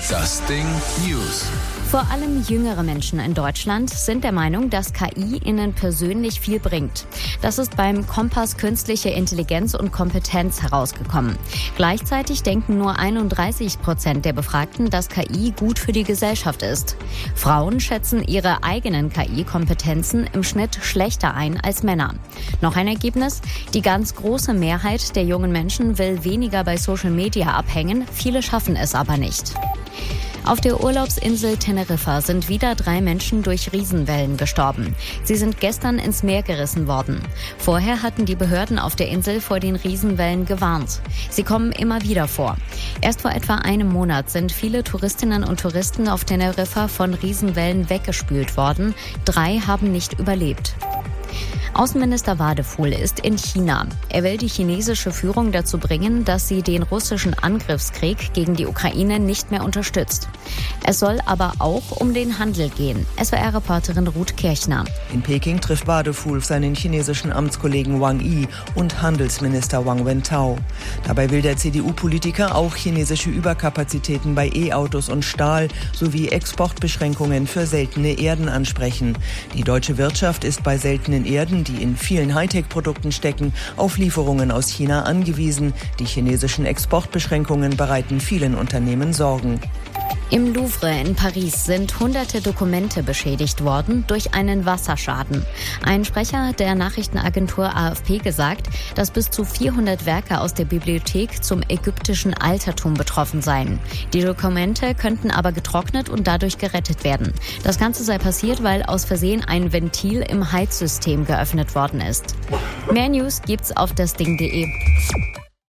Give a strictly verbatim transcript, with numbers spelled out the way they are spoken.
Das Ding News. Vor allem jüngere Menschen in Deutschland sind der Meinung, dass K I ihnen persönlich viel bringt. Das ist beim Kompass Künstliche Intelligenz und Kompetenz herausgekommen. Gleichzeitig denken nur einunddreißig Prozent der Befragten, dass K I gut für die Gesellschaft ist. Frauen schätzen ihre eigenen K I-Kompetenzen im Schnitt schlechter ein als Männer. Noch ein Ergebnis: Die ganz große Mehrheit der jungen Menschen will weniger bei Social Media abhängen, viele schaffen es aber nicht. Auf der Urlaubsinsel Teneriffa sind wieder drei Menschen durch Riesenwellen gestorben. Sie sind gestern ins Meer gerissen worden. Vorher hatten die Behörden auf der Insel vor den Riesenwellen gewarnt. Sie kommen immer wieder vor. Erst vor etwa einem Monat sind viele Touristinnen und Touristen auf Teneriffa von Riesenwellen weggespült worden. Drei haben nicht überlebt. Außenminister Wadefuhl ist in China. Er will die chinesische Führung dazu bringen, dass sie den russischen Angriffskrieg gegen die Ukraine nicht mehr unterstützt. Es soll aber auch um den Handel gehen. S W R-Reporterin Ruth Kirchner. In Peking trifft Wadefuhl seinen chinesischen Amtskollegen Wang Yi und Handelsminister Wang Wentao. Dabei will der C D U-Politiker auch chinesische Überkapazitäten bei E-Autos und Stahl sowie Exportbeschränkungen für seltene Erden ansprechen. Die deutsche Wirtschaft ist bei seltenen Erden, die in vielen Hightech-Produkten stecken, auf Lieferungen aus China angewiesen. Die chinesischen Exportbeschränkungen bereiten vielen Unternehmen Sorgen. Im Louvre in Paris sind hunderte Dokumente beschädigt worden durch einen Wasserschaden. Ein Sprecher der Nachrichtenagentur A F P gesagt, dass bis zu vierhundert Werke aus der Bibliothek zum ägyptischen Altertum betroffen seien. Die Dokumente könnten aber getrocknet und dadurch gerettet werden. Das Ganze sei passiert, weil aus Versehen ein Ventil im Heizsystem geöffnet worden ist. Mehr News gibt's auf das Ding punkt de.